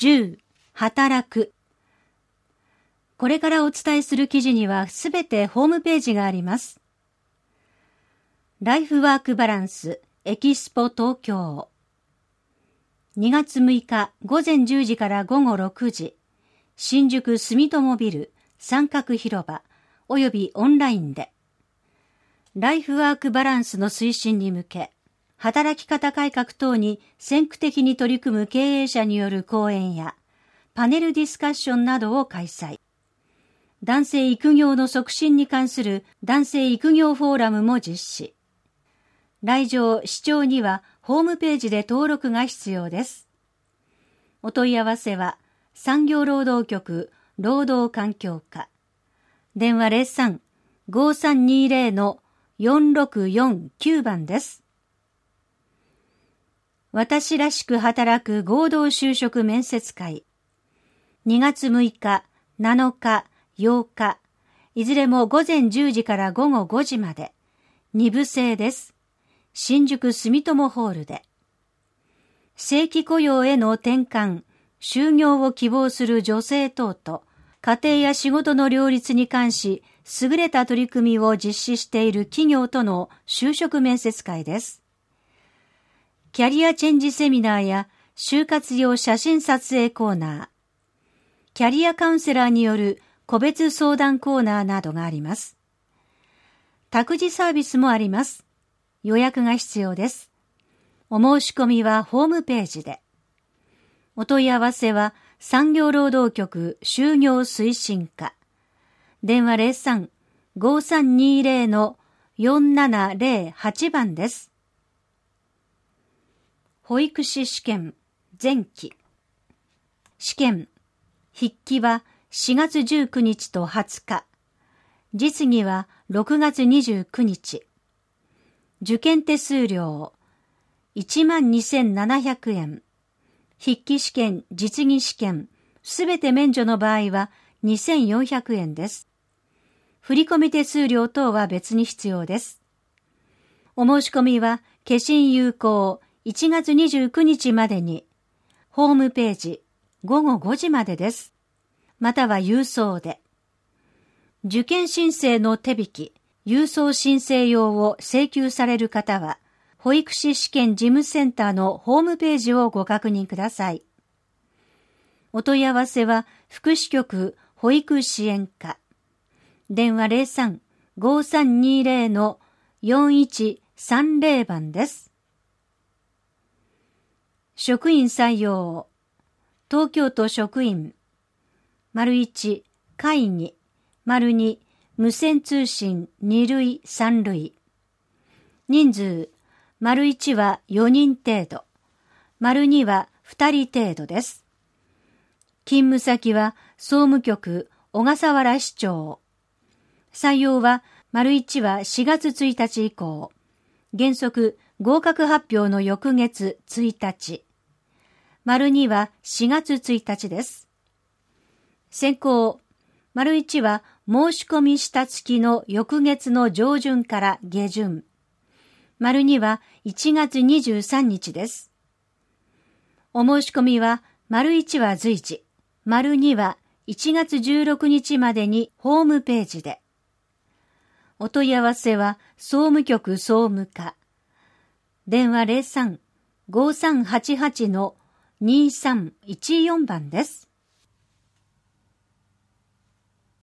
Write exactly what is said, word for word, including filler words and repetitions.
じゅう、働く。これからお伝えする記事にはすべてホームページがあります。ライフワークバランスエキスポ東京。にがつむいか午前じゅうじから午後ろくじ、新宿住友ビル三角広場およびオンラインで、ライフワークバランスの推進に向け、働き方改革等に先駆的に取り組む経営者による講演やパネルディスカッションなどを開催。男性育業の促進に関する男性育業フォーラムも実施。来場・視聴にはホームページで登録が必要です。お問い合わせは産業労働局労働環境課。電話 ゼロさん ごーさんにーぜろ のよんろくよんきゅうばんです。私らしく働く合同就職面接会。にがつむいか、なのか、ようか、いずれも午前じゅうじから午後ごじまで、にぶ制です。新宿住友ホールで。正規雇用への転換、就業を希望する女性等と、家庭や仕事の両立に関し、優れた取り組みを実施している企業との就職面接会です。キャリアチェンジセミナーや就活用写真撮影コーナー、キャリアカウンセラーによる個別相談コーナーなどがあります。託児サービスもあります。予約が必要です。お申し込みはホームページで。お問い合わせは産業労働局就業推進課。電話 ゼロさん ごーさんにーぜろ のよんななぜろはちばんです。保育士試験前期。試験筆記はしがつじゅうくにちとはつか、実技はろくがつにじゅうくにち。受験手数料いちまんにせんななひゃくえん。筆記試験、実技試験、すべて免除の場合はにせんよんひゃくえんです。振込手数料等は別に必要です。お申し込みは消印有効いちがつにじゅうくにちまでに、ホームページごごごじまでです。または郵送で。受験申請の手引き、郵送申請用を請求される方は、保育士試験事務センターのホームページをご確認ください。お問い合わせは、福祉局保育支援課。電話 ゼロさん ごーさんにーぜろ のよんいちさんぜろばんです。職員採用。東京都職員。丸いち、会議。丸に、無線通信にるいさんるい。人数。丸いちはよにん程度。丸にはふたり程度です。勤務先は総務局小笠原支庁。採用は丸いちはしがつついたち以降。原則合格発表の翌月ついたち。丸にはしがつついたちです。選考。丸いちは申し込みした月の翌月の上旬から下旬。丸にはいちがつにじゅうさんにちです。お申し込みは丸いちは随時、丸にはいちがつじゅうろくにちまでにホームページで。お問い合わせは総務局総務課。電話 ゼロさん ごーさんはちはち のにーさんいちよんばんです。